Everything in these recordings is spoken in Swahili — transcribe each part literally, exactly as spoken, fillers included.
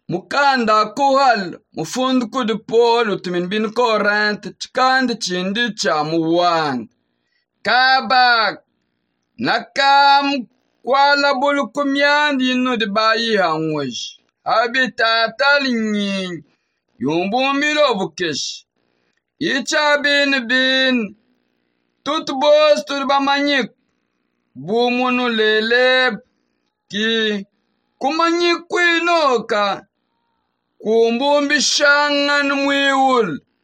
mukanda kuhal mufund kud Paul utmin bin Korint chikand chindi cha muwan kabak nakam kwala bul kumyandi no de bayi hangwaj habitatal nyin yumbumilo bukesh icha bin bin tut bos turbamanyik bumunu leleb ki kumanyik kwinoka kumbumbi shangan mwiwul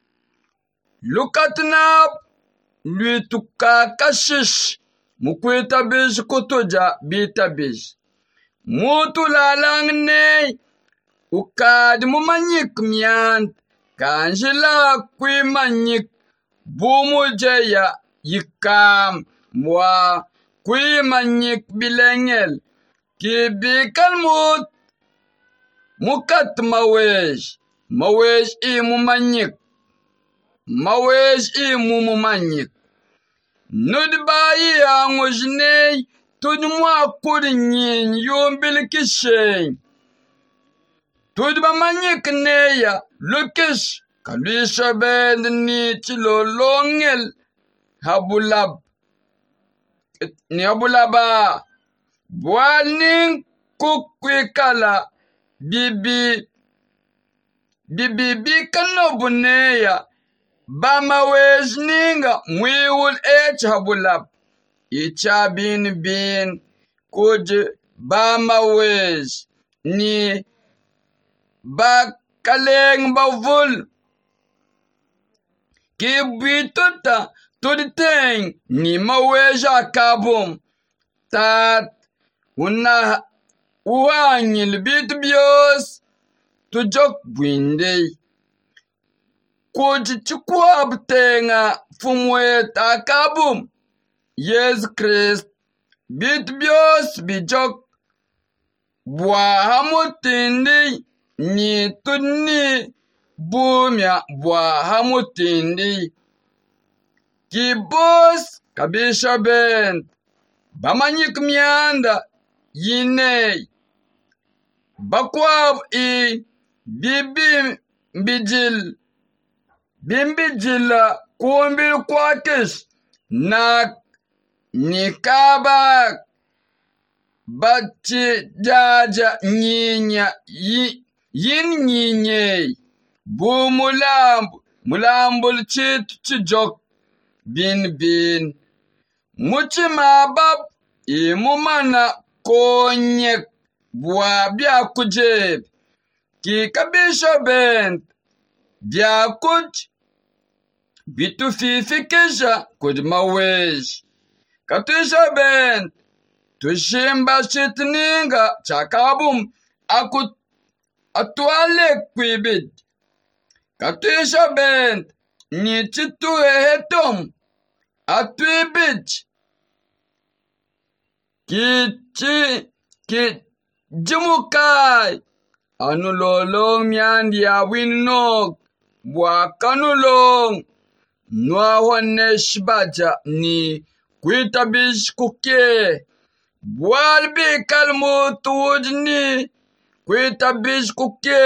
lukatnap lwituka kashish mukwita bish kutuja bita bish mutu lalang ne ukad mumanyik myant kanjila kwi manyik bumujeya yikam mwa kwi manyik bilengel kibikal mut mukat mawej mawej i mumanyik mawej i mumanyik nudbayi angojnei tudmwa kurinyin yombil kishen tudba manyik neya lukish kalisha bend ni chilolongel habulab ni habulaba bwalning kukwikala bibi bibi bikanobuneya bama wejninga mwiwul ech habulab icha bin bin kuj bama wej ni bakaleng bavul kibituta tuditeng ni maweja kabum tat una uanyil bit bios tujok bwindei kuj chukwa btenga fumwe takabum Yes Christ bit bios bijok bwa hamutindi ni tudni bumya bwa hamutindi kibos kabisha bent bamanyik myanda yinei bakwab i bibi mbijil bimbijila kumbil kwakish nak nikabak bachi jaja nyinya yin nyinyei bu mulamb mulambul chit chijok bin bin muchi mabab i mumana konyek bua bia kujeb ki kabisha bent bia kuj bitu fifi kesha kuj mawej katusha bent tushimba shitninga chakabum akut atwale kwibid katusha bent ni chitu ehetom atwibid ki chi ki jimukai anulolong myandi ya winnog bwa kanulong nwa wanesh baja ni kwitabish kuke bwalbi kalmutujni kwitabish kuke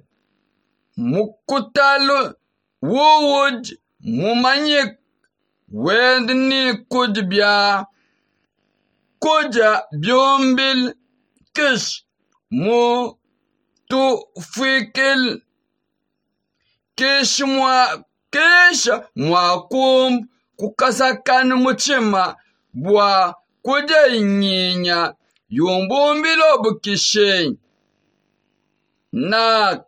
mukutalu wuwuj mumanyik wedni kujbya koja byombil kish mu tu fikil kish mwa kish mwa kum kukasakan muchima bwa kuja nyinya yumbumbilo bukishen nak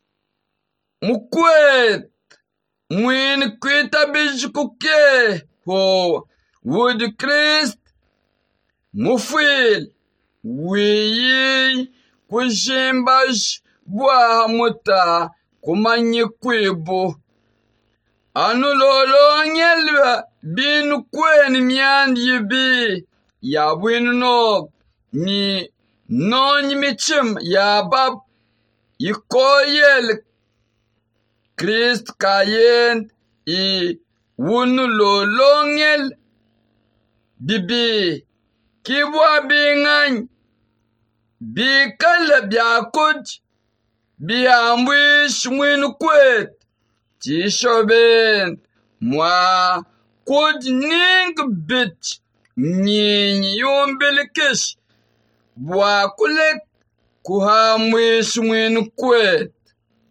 mukwet mwin kwita bijkuke ho wood Christ mufil wiyi kushimbash bwa muta kumanyi kwibu anulolonyelwa bin kwen myandi yibi ya winnog ni nony michim ya bab yikoyel Christ kayen i wunulolonyel bibi kibwa bingany bikal byakuj Bia mwish mwin kwet. Tishoben. Mwa. Kud ning bit. Nyin yombilikish. Bwa kulek. Kuha mwish mwin kwet.